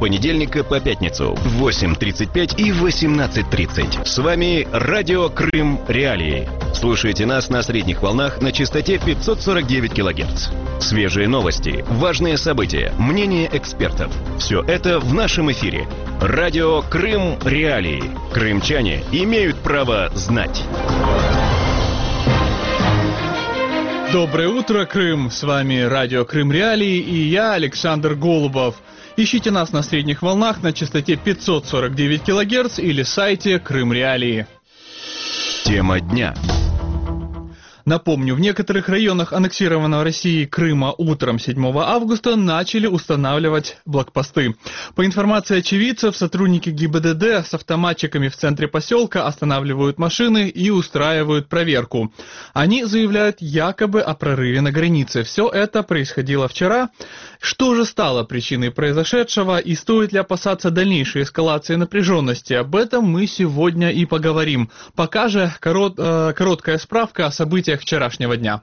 понедельника по пятницу в 8:35 и 18:30. С вами Радио Крым Реалии. Слушайте нас на средних волнах на частоте 549 кГц. Свежие новости, важные события, мнения экспертов. Все это в нашем эфире. Радио Крым Реалии. Крымчане имеют право знать. Доброе утро, Крым! С вами Радио Крым Реалии и я, Александр Голубов. Ищите нас на средних волнах на частоте 549 кГц или сайте Крым Реалии. Тема дня. Напомню, в некоторых районах аннексированного Россией Крыма утром 7 августа начали устанавливать блокпосты. По информации очевидцев, сотрудники ГИБДД с автоматчиками в центре поселка останавливают машины и устраивают проверку. Они заявляют якобы о прорыве на границе. Все это происходило вчера. Что же стало причиной произошедшего и стоит ли опасаться дальнейшей эскалации напряженности? Об этом мы сегодня и поговорим. Пока же короткая справка о событиях вчерашнего дня.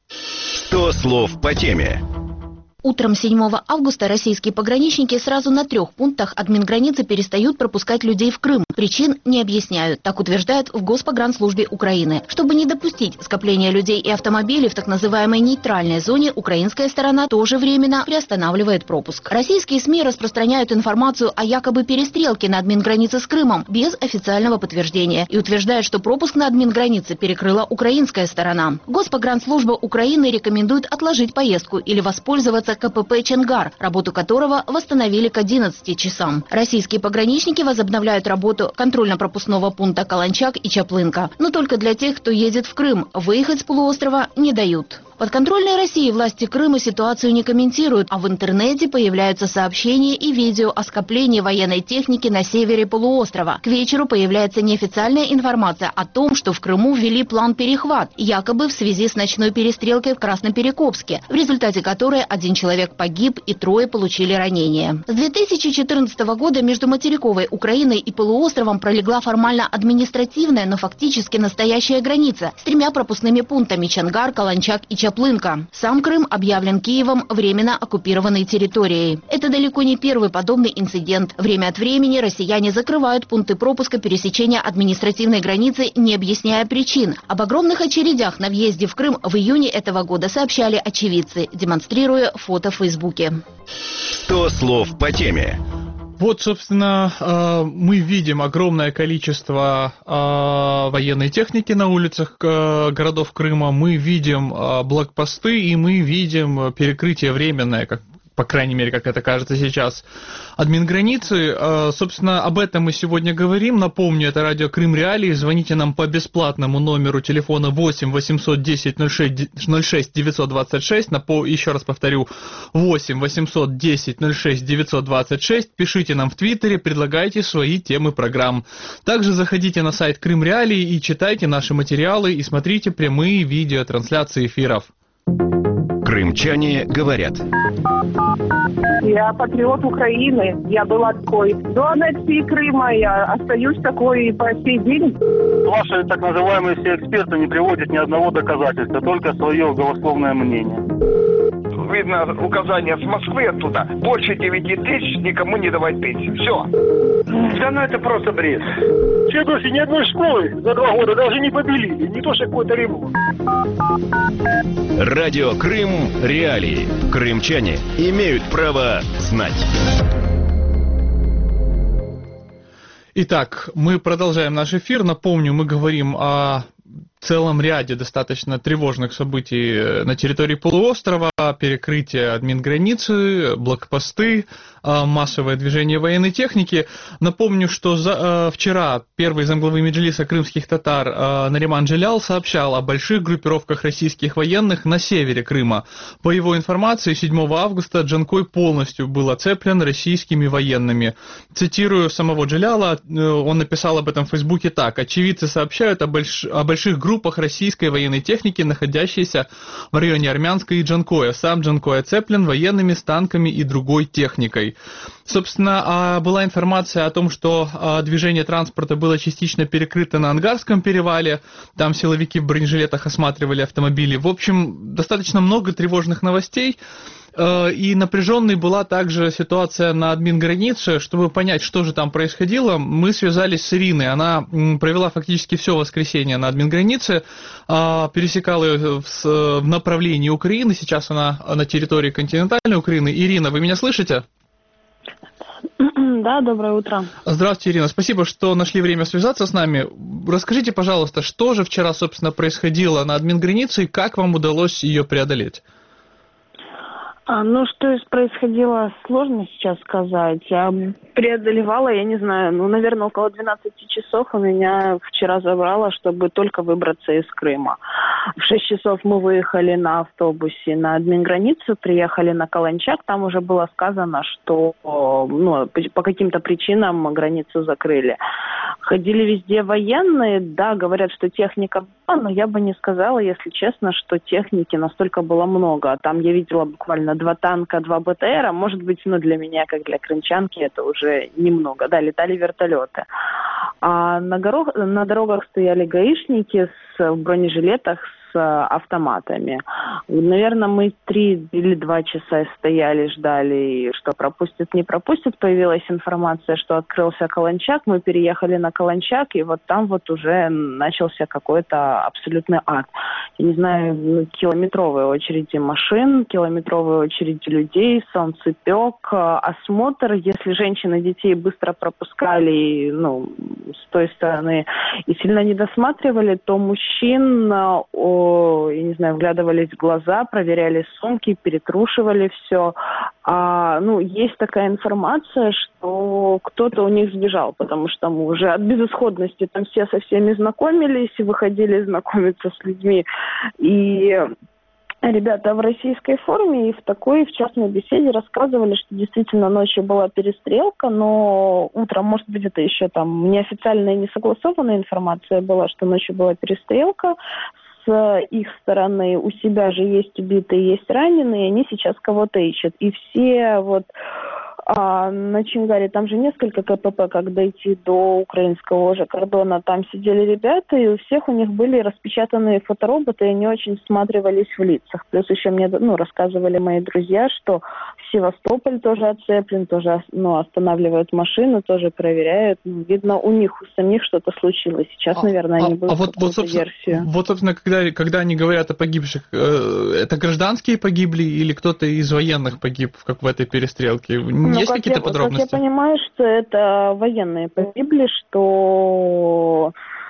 100 слов по теме. Утром 7 августа российские пограничники сразу на 3 пунктах админграницы перестают пропускать людей в Крым. Причин не объясняют, так утверждают в Госпогранслужбе Украины. Чтобы не допустить скопления людей и автомобилей в так называемой нейтральной зоне, украинская сторона тоже временно приостанавливает пропуск. Российские СМИ распространяют информацию о якобы перестрелке на админгранице с Крымом без официального подтверждения и утверждают, что пропуск на админгранице перекрыла украинская сторона. Госпогранслужба Украины рекомендует отложить поездку или воспользоваться КПП «Чонгар», работу которого восстановили к 11 часам. Российские пограничники возобновляют работу контрольно-пропускного пункта Каланчак и Чаплынка, но только для тех, кто едет в Крым. Выехать с полуострова не дают. Подконтрольной России власти Крыма ситуацию не комментируют, а в интернете появляются сообщения и видео о скоплении военной техники на севере полуострова. К вечеру появляется неофициальная информация о том, что в Крыму ввели план «Перехват», якобы в связи с ночной перестрелкой в Красноперекопске, в результате которой 1 человек погиб и 3 получили ранения. С 2014 года между материковой Украиной и полуостровом пролегла формально административная, но фактически настоящая граница с 3 пропускными пунктами Чонгар, Каланчак и Чаплынка. Сам Крым объявлен Киевом временно оккупированной территорией. Это далеко не первый подобный инцидент. Время от времени россияне закрывают пункты пропуска пересечения административной границы, не объясняя причин. Об огромных очередях на въезде в Крым в июне этого года сообщали очевидцы, демонстрируя фото в Фейсбуке. 100 слов по теме. Вот, собственно, мы видим огромное количество военной техники на улицах городов Крыма, мы видим блокпосты и мы видим перекрытие временное, по крайней мере, как это кажется сейчас, админграницы. Собственно, об этом мы сегодня говорим. Напомню, это радио Крым Реалии. Звоните нам по бесплатному номеру телефона 8 810 06 926. Еще раз повторю, 8 810 06 926. Пишите нам в Твиттере, предлагайте свои темы программ. Также заходите на сайт Крым Реалии и читайте наши материалы и смотрите прямые видеотрансляции эфиров. Крымчане говорят. Я патриот Украины. Я была такой до аннексии Крыма. Я остаюсь такой и по сей день. Ваши так называемые все эксперты не приводят ни одного доказательства, только свое голословное мнение. Видно указание с Москвы оттуда. Больше 9 тысяч никому не давать пить. Все. Да ну это просто бред. Чедоси ни одной школы за 2 года даже не побелили. Не то что какой-то ремонт. Радио Крым Реалии. Крымчане имеют право знать. Итак, мы продолжаем наш эфир. Напомню, мы говорим о целом ряде достаточно тревожных событий на территории полуострова, перекрытие админграницы, блокпосты, массовое движение военной техники. Напомню, что вчера первый замглавы Меджлиса крымских татар Нариман Джелял сообщал о больших группировках российских военных на севере Крыма. По его информации, 7 августа Джанкой полностью был оцеплен российскими военными. Цитирую самого Джеляла, он написал об этом в Фейсбуке так: «Очевидцы сообщают о больших группах российской военной техники, находящейся в районе Армянска и Джанкоя. Сам Джанкой оцеплен военными, с танками и другой техникой». Собственно, была информация о том, что движение транспорта было частично перекрыто на Ангарском перевале, там силовики в бронежилетах осматривали автомобили. В общем, достаточно много тревожных новостей. И напряженной была также ситуация на админгранице. Чтобы понять, что же там происходило, мы связались с Ириной. Она провела фактически все воскресенье на админгранице, пересекала ее в направлении Украины. Сейчас она на территории континентальной Украины. Ирина, вы меня слышите? Да, доброе утро. Здравствуйте, Ирина. Спасибо, что нашли время связаться с нами. Расскажите, пожалуйста, что же вчера, собственно, происходило на админгранице и как вам удалось ее преодолеть? Что происходило, сложно сейчас сказать. Преодолевала, я не знаю, наверное, около 12 часов у меня вчера забрало, чтобы только выбраться из Крыма. В 6 часов мы выехали на автобусе на админграницу, приехали на Каланчак, там уже было сказано, что по каким-то причинам границу закрыли. Ходили везде военные, да, говорят, что техника была, но я бы не сказала, если честно, что техники настолько было много. Там я видела буквально 2 танка, 2 БТРа, может быть, для меня, как для крымчанки, это уже немного. Да, летали вертолеты. А на дорогах стояли гаишники в бронежилетах с автоматами. Наверное, мы 3 или 2 часа стояли, ждали, что пропустят, не пропустят. Появилась информация, что открылся Каланчак. Мы переехали на Каланчак, и вот там вот уже начался какой-то абсолютный ад. Я не знаю, километровые очереди машин, километровые очереди людей, солнцепек, осмотр. Если женщины детей быстро пропускали, с той стороны, и сильно не досматривали, то мужчин, я не знаю, вглядывались в глаза, проверяли сумки, перетрушивали все. Есть такая информация, что кто-то у них сбежал, потому что мы уже от безысходности там все со всеми знакомились и выходили знакомиться с людьми. И ребята в российской форме и в частной беседе рассказывали, что действительно ночью была перестрелка, но утром, может быть, это еще там неофициальная, не согласованная информация была, что ночью была перестрелка. С их стороны у себя же есть убитые, есть раненые, и они сейчас кого-то ищут. И все на Чингаре, там же несколько КПП, как дойти до украинского уже кордона, там сидели ребята, и у всех у них были распечатанные фотороботы, и они очень всматривались в лицах. Плюс еще мне рассказывали мои друзья, что Севастополь тоже оцеплен, тоже останавливают машину, тоже проверяют. Видно, у них у самих что-то случилось. Сейчас, наверное, они будут какую-то версию. Вот, собственно, когда они говорят о погибших, это гражданские погибли или кто-то из военных погиб, как в этой перестрелке? Есть какие-то подробности? Как я понимаю, что это военные погибли, что...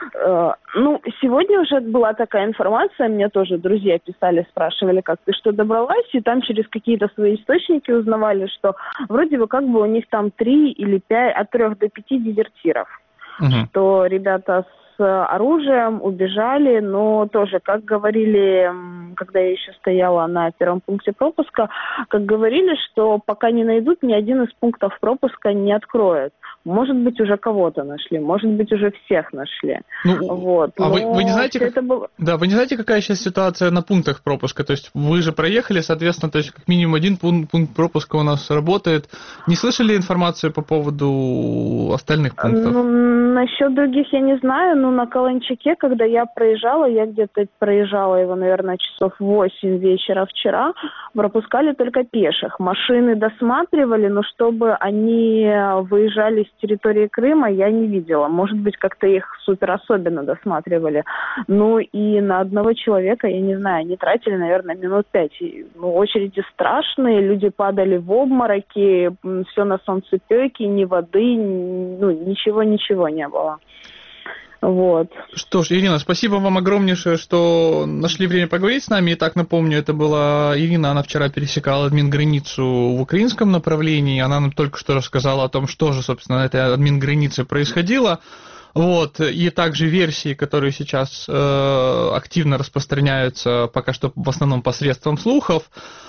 сегодня уже была такая информация, мне тоже друзья писали, спрашивали, как ты что добралась, и там через какие-то свои источники узнавали, что вроде бы как бы у них там 3 или 5, от 3 до 5 дезертиров. Что ребята с оружием убежали, но тоже, как говорили, когда я еще стояла на первом пункте пропуска, как говорили, что пока не найдут, ни один из пунктов пропуска не откроют. Может быть, уже кого-то нашли, может быть, уже всех нашли. Вы не знаете, вы не знаете, какая сейчас ситуация на пунктах пропуска? То есть вы же проехали, соответственно, то есть как минимум один пункт пропуска у нас работает. Не слышали информацию по поводу остальных пунктов? Насчет других я не знаю, но на Каланчаке, когда я проезжала, я где-то проезжала его, наверное, часов 8 вечера вчера, пропускали только пеших. Машины досматривали, но чтобы они выезжали с территории Крыма, я не видела. Может быть, как-то их супер особенно досматривали. И на одного человека, я не знаю, они тратили, наверное, минут 5. Очереди страшные, люди падали в обмороки, все на солнцепеке, ни воды, ничего не было. Вот. Что ж, Ирина, спасибо вам огромнейшее, что нашли время поговорить с нами. Итак, напомню, это была Ирина, она вчера пересекала админграницу в украинском направлении. Она нам только что рассказала о том, что же, собственно, на этой админгранице происходило. И также версии, которые сейчас активно распространяются, пока что в основном посредством слухов.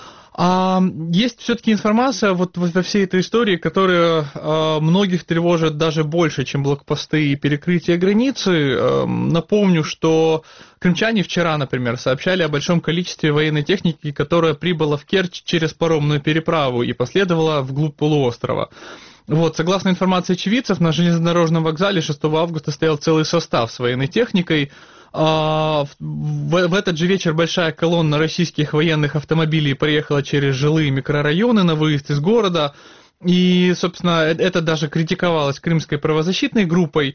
Есть все-таки информация во всей этой истории, которая многих тревожит даже больше, чем блокпосты и перекрытие границы. Напомню, что крымчане вчера, например, сообщали о большом количестве военной техники, которая прибыла в Керчь через паромную переправу и последовала вглубь полуострова. Согласно информации очевидцев, на железнодорожном вокзале 6 августа стоял целый состав с военной техникой. В этот же вечер большая колонна российских военных автомобилей проехала через жилые микрорайоны на выезд из города. И, собственно, это даже критиковалось крымской правозащитной группой.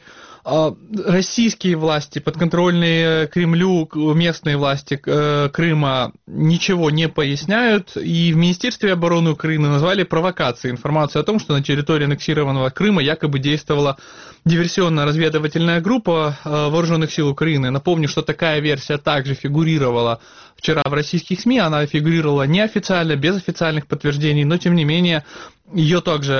Российские власти, подконтрольные Кремлю, местные власти Крыма ничего не поясняют. И в Министерстве обороны Украины назвали провокацией информацию о том, что на территории аннексированного Крыма якобы действовала диверсионно-разведывательная группа вооруженных сил Украины. Напомню, что такая версия также фигурировала вчера в российских СМИ. Она фигурировала неофициально, без официальных подтверждений, но тем не менее ее также,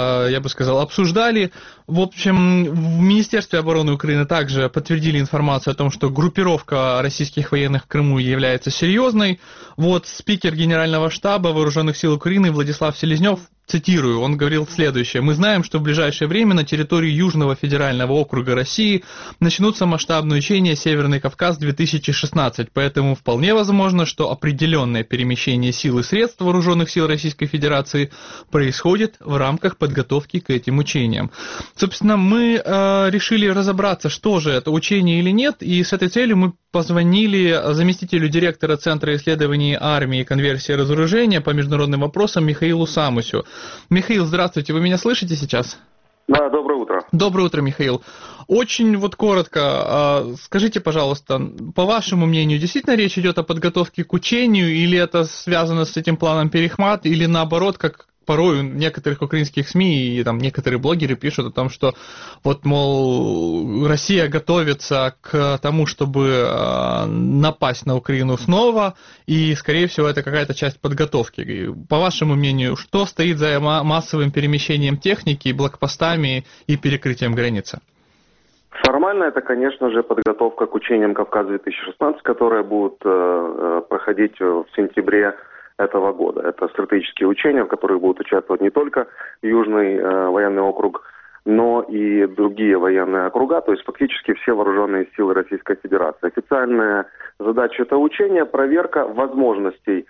я бы сказал, обсуждали. В общем, в Министерстве обороны Украины также подтвердили информацию о том, что группировка российских военных в Крыму является серьезной. Вот спикер Генерального штаба Вооруженных сил Украины Владислав Селезнев, цитирую, он говорил следующее: «Мы знаем, что в ближайшее время на территории Южного федерального округа России начнутся масштабные учения «Северный Кавказ-2016», поэтому вполне возможно, что определенное перемещение сил и средств вооруженных сил Российской Федерации происходит в рамках подготовки к этим учениям». Собственно, мы решили разобраться, что же это, учение или нет, и с этой целью мы позвонили заместителю директора Центра исследований армии и конверсии разоружения по международным вопросам Михаилу Самусю. Михаил, здравствуйте, вы меня слышите сейчас? Да, доброе утро. Доброе утро, Михаил. Очень коротко, скажите, пожалуйста, по вашему мнению, действительно речь идет о подготовке к учению, или это связано с этим планом Перехмат, или наоборот, как порой в некоторых украинских СМИ и там некоторые блогеры пишут о том, что вот, мол, Россия готовится к тому, чтобы напасть на Украину снова, и, скорее всего, это какая-то часть подготовки. И, по вашему мнению, что стоит за массовым перемещением техники, блокпостами и перекрытием границы? Формально это, конечно же, подготовка к учениям «Кавказ-2016», которые будут проходить в сентябре этого года. Это стратегические учения, в которых будут участвовать не только Южный военный округ, но и другие военные округа, то есть фактически все вооруженные силы Российской Федерации. Официальная задача этого учения – проверка возможностей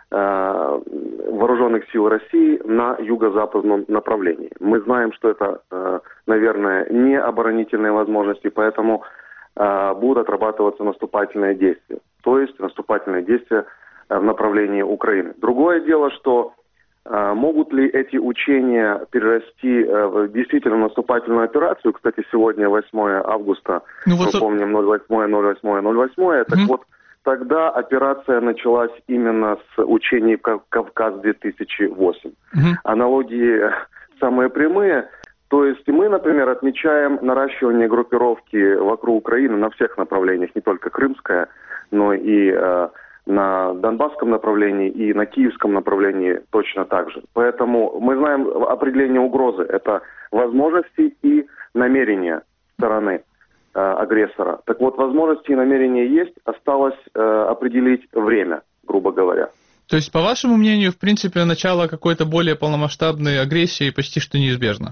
вооруженных сил России на юго-западном направлении. Мы знаем, что это, наверное, не оборонительные возможности, поэтому будут отрабатываться наступательные действия. То есть наступательные действия в направлении Украины. Другое дело, что могут ли эти учения перерасти в действительно наступательную операцию. Кстати, сегодня 8 августа, мы помним 08. Так вот, тогда операция началась именно с учений «Кавказ-2008». Аналогии самые прямые. То есть мы, например, отмечаем наращивание группировки вокруг Украины на всех направлениях, не только крымская, но и на Донбасском направлении и на Киевском направлении точно так же. Поэтому мы знаем определение угрозы. Это возможности и намерения стороны агрессора. Так вот, возможности и намерения есть, осталось определить время, грубо говоря. То есть, по вашему мнению, в принципе, начало какой-то более полномасштабной агрессии почти что неизбежно?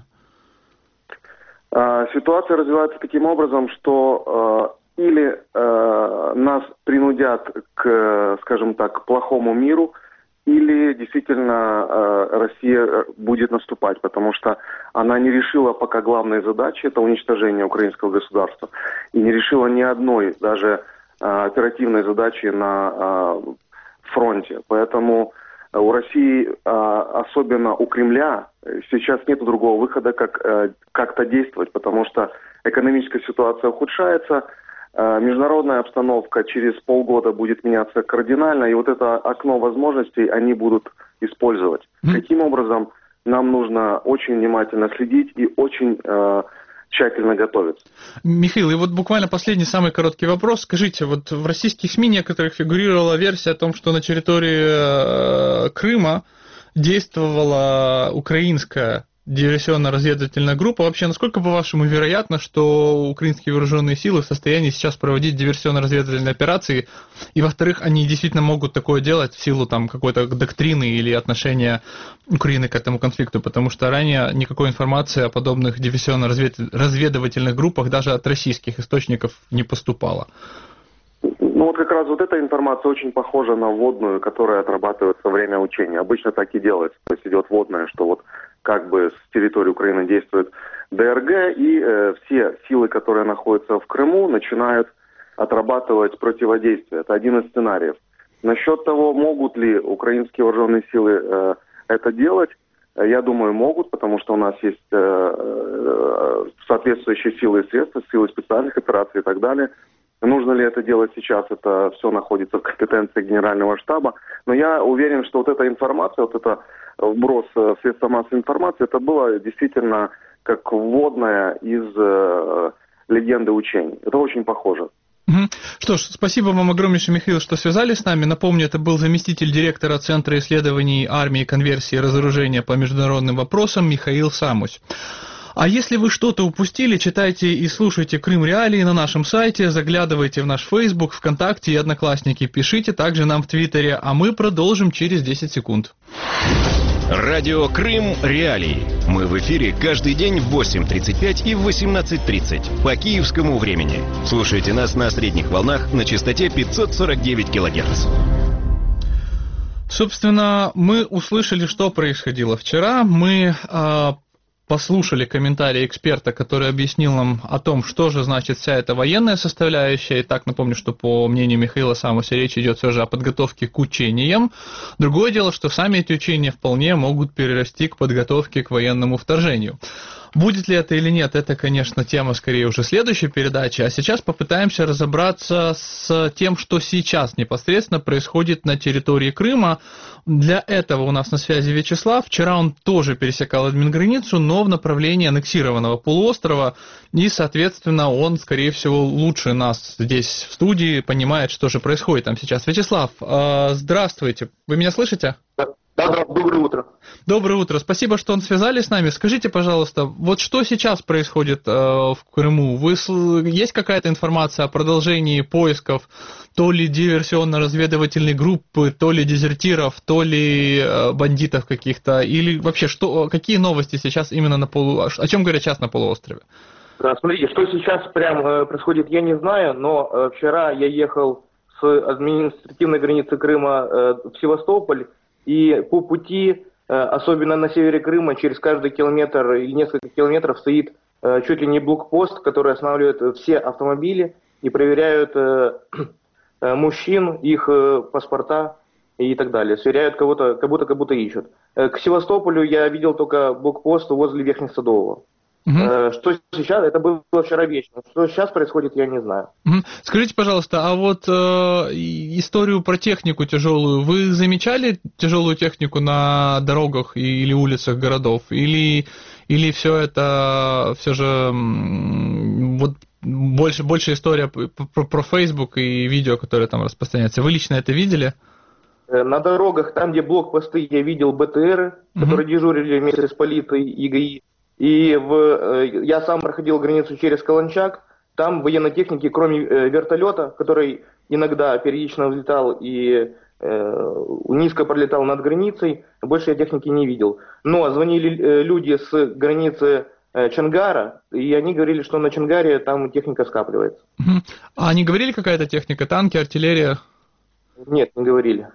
Ситуация развивается таким образом, что или нас принудят к, скажем так, к плохому миру, или действительно Россия будет наступать, потому что она не решила пока главной задачи, это уничтожение украинского государства, и не решила ни одной даже оперативной задачи на фронте. Поэтому у России, особенно у Кремля, сейчас нет другого выхода, как как-то действовать, потому что экономическая ситуация ухудшается, международная обстановка через полгода будет меняться кардинально, и вот это окно возможностей они будут использовать. Каким образом, нам нужно очень внимательно следить и очень тщательно готовиться. Михаил, и вот буквально последний, самый короткий вопрос. Скажите, вот в российских СМИ некоторых фигурировала версия о том, что на территории Крыма действовала украинская диверсионно-разведывательная группа. Вообще, насколько, по-вашему, вероятно, что украинские вооруженные силы в состоянии сейчас проводить диверсионно-разведывательные операции, и, во-вторых, они действительно могут такое делать в силу там какой-то доктрины или отношения Украины к этому конфликту, потому что ранее никакой информации о подобных диверсионно-разведывательных группах даже от российских источников не поступало. Ну вот как раз вот эта информация очень похожа на вводную, которая отрабатывается во время учения. Обычно так и делается, то есть идет вводная, что вот как бы с территории Украины действует ДРГ, и все силы, которые находятся в Крыму, начинают отрабатывать противодействие. Это один из сценариев. Насчет того, могут ли украинские вооруженные силы это делать, я думаю, могут, потому что у нас есть соответствующие силы и средства, силы специальных операций и так далее. Нужно ли это делать сейчас, это все находится в компетенции Генерального штаба. Но я уверен, что вот эта информация, вот это вброс в средства массовой информации, это было действительно как вводная из легенды учений. Это очень похоже. Что ж, спасибо вам огромнейшее, Михаил, что связались с нами. Напомню, это был заместитель директора Центра исследований армии, конверсии и разоружения по международным вопросам Михаил Самусь. А если вы что-то упустили, читайте и слушайте Крым Реалии на нашем сайте, заглядывайте в наш Facebook, ВКонтакте и Одноклассники, пишите также нам в Твиттере, а мы продолжим через 10 секунд. Радио Крым Реалии. Мы в эфире каждый день в 8:35 и в 18:30 по киевскому времени. Слушайте нас на средних волнах на частоте 549 кГц. Собственно, мы услышали, что происходило вчера. Мы послушали комментарии эксперта, который объяснил нам о том, что же значит вся эта военная составляющая. Итак, напомню, что по мнению Михаила Самуся речь идет все же о подготовке к учениям. Другое дело, что сами эти учения вполне могут перерасти к подготовке к военному вторжению. Будет ли это или нет, это, конечно, тема скорее уже следующей передачи, а сейчас попытаемся разобраться с тем, что сейчас непосредственно происходит на территории Крыма. Для этого у нас на связи Вячеслав. Вчера он тоже пересекал админграницу, но в направлении аннексированного полуострова, и, соответственно, он, скорее всего, лучше нас здесь в студии понимает, что же происходит там сейчас. Вячеслав, здравствуйте, вы меня слышите? Да, доброе утро. Доброе утро. Спасибо, что связались с нами. Скажите, пожалуйста, вот что сейчас происходит в Крыму? Есть какая-то информация о продолжении поисков то ли диверсионно-разведывательной группы, то ли дезертиров, то ли бандитов каких-то? Или вообще, какие новости сейчас именно о чем говорят сейчас на полуострове? Смотрите, что сейчас прям происходит, я не знаю, но вчера я ехал с административной границы Крыма в Севастополь, и по пути, особенно на севере Крыма, через каждый километр или несколько километров стоит чуть ли не блокпост, который останавливает все автомобили и проверяют мужчин, их паспорта и так далее. Сверяют кого-то, как будто ищут. К Севастополю я видел только блокпост возле Верхнесадового. Что сейчас, это было вчера вечером. Что сейчас происходит, я не знаю. Скажите, пожалуйста, а вот историю про технику тяжелую, вы замечали тяжелую технику на дорогах или улицах городов? Или все это все же вот больше история про Facebook и видео, которые там распространяются? Вы лично это видели? На дорогах, там, где блокпосты, я видел БТРы, которые дежурили вместе с полицией и ГАИ. И я сам проходил границу через Каланчак, там военной техники, кроме вертолета, который иногда периодично взлетал и низко пролетал над границей, больше я техники не видел. Но звонили люди с границы Чонгара, и они говорили, что на Чонгаре там техника скапливается. А они говорили, какая-то техника, танки, артиллерия? Нет, не говорили.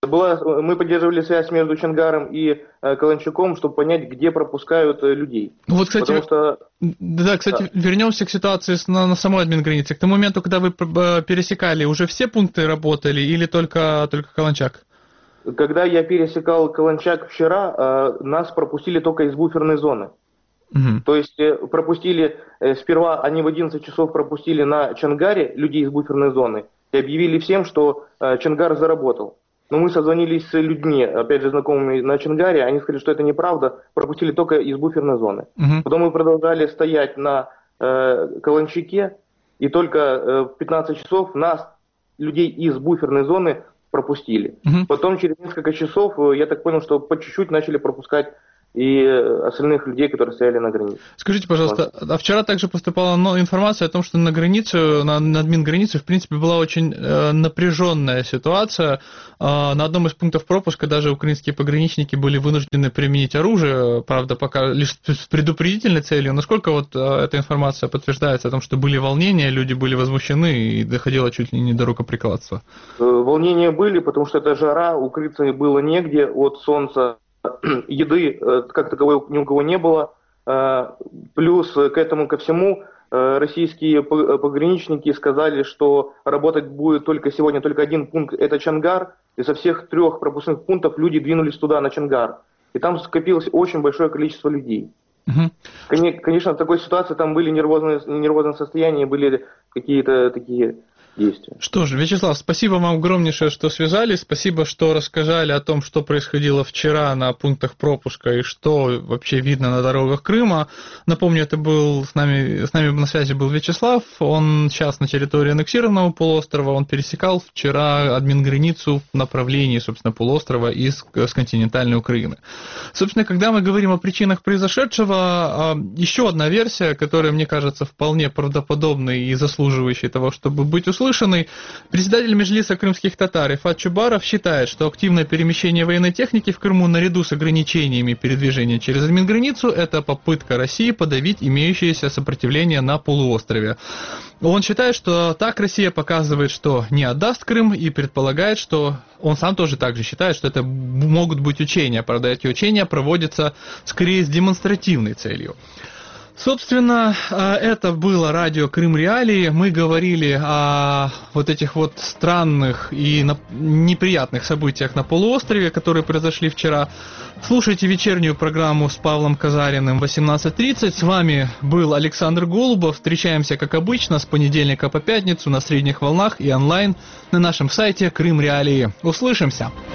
Мы поддерживали связь между Чонгаром и Каланчаком, чтобы понять, где пропускают людей. Вот, кстати, вернемся к ситуации на самой админгранице. К тому моменту, когда вы пересекали, уже все пункты работали или только Каланчак? Когда я пересекал Каланчак вчера, нас пропустили только из буферной зоны. То есть пропустили, сперва они в 11 часов пропустили на Чонгаре людей из буферной зоны, и объявили всем, что Чонгар заработал. Но мы созвонились с людьми, опять же, знакомыми на Чонгаре, они сказали, что это неправда, пропустили только из буферной зоны. Потом мы продолжали стоять на Каланчаке, и только в 15 часов нас, людей из буферной зоны, пропустили. Потом через несколько часов, я так понял, что по чуть-чуть начали пропускать и остальных людей, которые стояли на границе. Скажите, пожалуйста, а вчера также поступала информация о том, что на границу, на админгранице, в принципе, была очень напряженная ситуация. На одном из пунктов пропуска даже украинские пограничники были вынуждены применить оружие, правда, пока лишь с предупредительной целью. Насколько вот эта информация подтверждается о том, что были волнения, люди были возмущены и доходило чуть ли не до рукоприкладства? Волнения были, потому что это жара, укрыться было негде от солнца. Еды как таковой ни у кого не было. Плюс к этому ко всему российские пограничники сказали, что работать будет сегодня только один пункт, это Чонгар, и со всех 3 пропускных пунктов люди двинулись туда, на Чонгар. И там скопилось очень большое количество людей. Конечно, в такой ситуации там были нервозные состояния, были какие-то такие действия. Что же, Вячеслав, спасибо вам огромнейшее, что связались, спасибо, что рассказали о том, что происходило вчера на пунктах пропуска и что вообще видно на дорогах Крыма. Напомню, это был с нами на связи был Вячеслав, он сейчас на территории аннексированного полуострова, он пересекал вчера админграницу в направлении, собственно, полуострова с континентальной Украины. Собственно, когда мы говорим о причинах произошедшего, еще одна версия, которая, мне кажется, вполне правдоподобной и заслуживающей того, чтобы быть услышанной. Председатель Меджлиса крымских татар Рифат Чубаров считает, что активное перемещение военной техники в Крыму наряду с ограничениями передвижения через админграницу – это попытка России подавить имеющееся сопротивление на полуострове. Он считает, что так Россия показывает, что не отдаст Крым, и предполагает, что он сам тоже так же считает, что это могут быть учения. Правда, эти учения проводятся скорее с демонстративной целью. Собственно, это было радио Крым Реалии. Мы говорили о вот этих вот странных и неприятных событиях на полуострове, которые произошли вчера. Слушайте вечернюю программу с Павлом Казариным в 18:30. С вами был Александр Голубов. Встречаемся, как обычно, с понедельника по пятницу на средних волнах и онлайн на нашем сайте Крым Реалии. Услышимся!